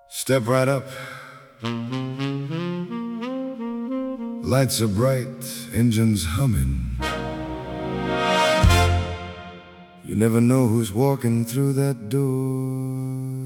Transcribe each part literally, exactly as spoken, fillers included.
Step right up. Lights are bright, engines humming. You never know who's walking through that door.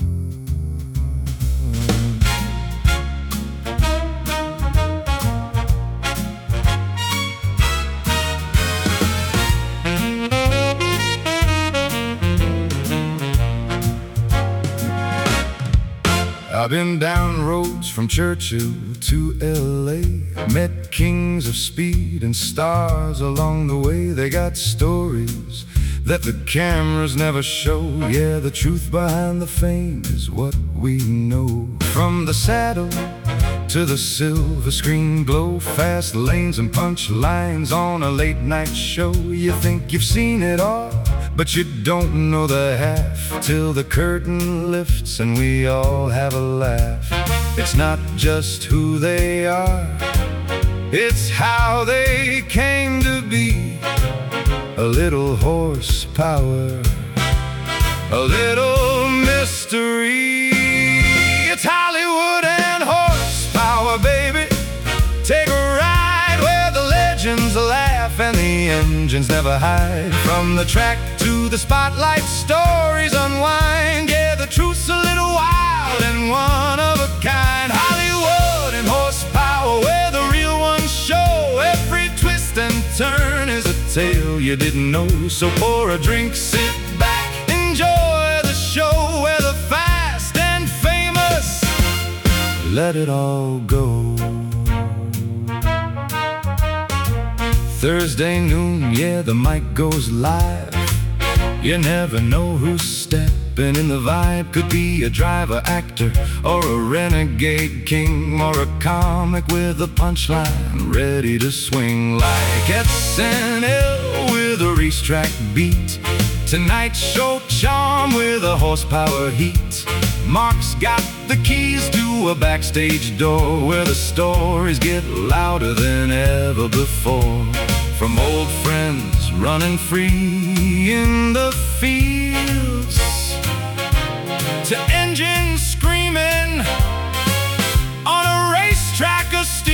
I've been down roads from Churchill to L A, met kings of speed and stars along the way. They got stories that the cameras never show. Yeah, the truth behind the fame is what we know. From the saddle to the silver screen glow, fast lanes and punch lines on a late night show. You think you've seen it all, but you don't know the half, till the curtain lifts and we all have a laugh. It's not just who they are, it's how they came to be. A little horsepower, a little mystery. It's Hollywood and horsepower, baby. Take a ride where the legends laugh and the engines never hide. From the track to the spotlight, stories unwind. Yeah, the truth's a little wild and one of a kind. Hollywood and horsepower, where the real ones show. Every twist and turn is a tale you didn't know. So pour a drink, sit back, enjoy the show, where the fast and famous let it all go. Thursday noon, yeah, the mic goes live. You never know who's stepping in the vibe. Could be a driver, actor, or a renegade king, or a comic with a punchline ready to swing. Like S N L with a racetrack beat, Tonight Show charm with a horsepower heat. Mark's got the keys to a backstage door, where the stories get louder than ever before. From old friends running free in the fields, to engines screaming on a racetrack of steel.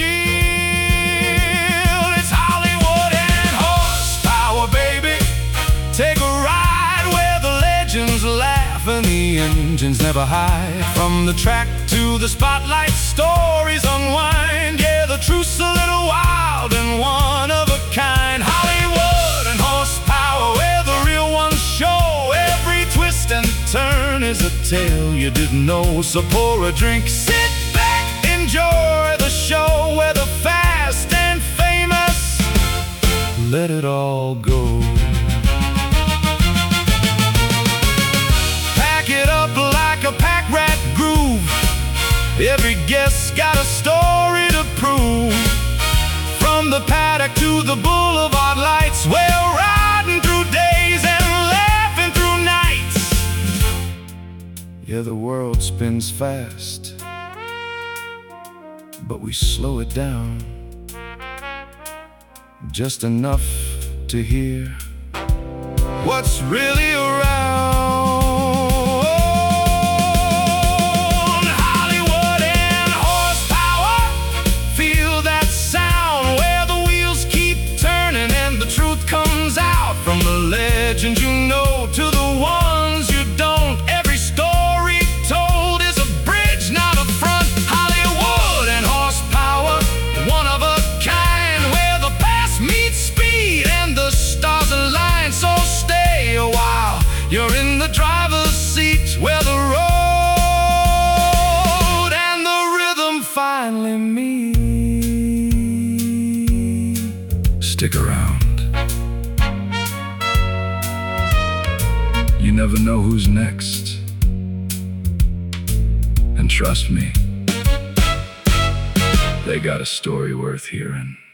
It's Hollywood and horsepower, baby. Take a ride where the legends laugh and the engines never hide. From the track to the spotlight, stories unwind. Yeah, the truth's a little wild and one of a kind. Hollywood and horsepower, where the real ones show. Every twist and turn is a tale you didn't know. So pour a drink, sit back, enjoy the show, where the fast and famous let it all go. Pack it up like a pack rat groove. Every guest's got a story to prove. From the paddock to the boulevard lights, we're riding through days and laughing through nights. Yeah, the world spins fast, but we slow it down just enough to hear what's really around. Hollywood and horsepower, feel that sound, where the wheels keep turning and the truth comes out. From the legends you know to the ones you don't, every story told is a bridge, not a front. Hollywood and horsepower, one of a kind, where the past meets speed and the stars align. So stay a while, you're in the driver's seat, where the road and the rhythm finally meet. Stick around. You never know who's next. And trust me, they got a story worth hearing.